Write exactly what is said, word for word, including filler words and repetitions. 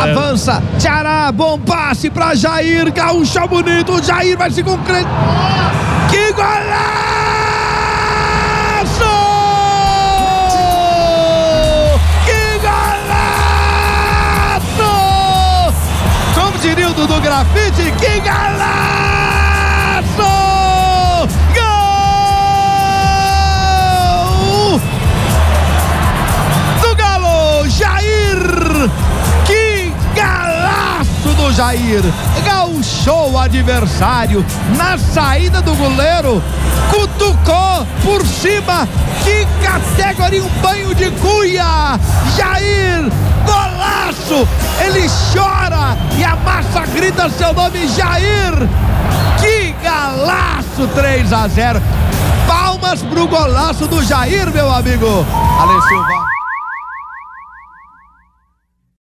avança, Ceará, bom passe pra Jair, gaúcha bonito, Jair vai se concretizar. Que golaço! Que golaço! Como diria o Dudu Grafite, que golaço! Gol! Do Galo, Jair! Que golaço do Jair! Gauchou o adversário na saída do goleiro, cutucou por cima, que categoria, um banho de cuia! Jair, golaço! Ele chora e a massa grita seu nome, Jair! Que golaço! Três a zero. Palmas pro golaço do Jair, meu amigo Ale Silva.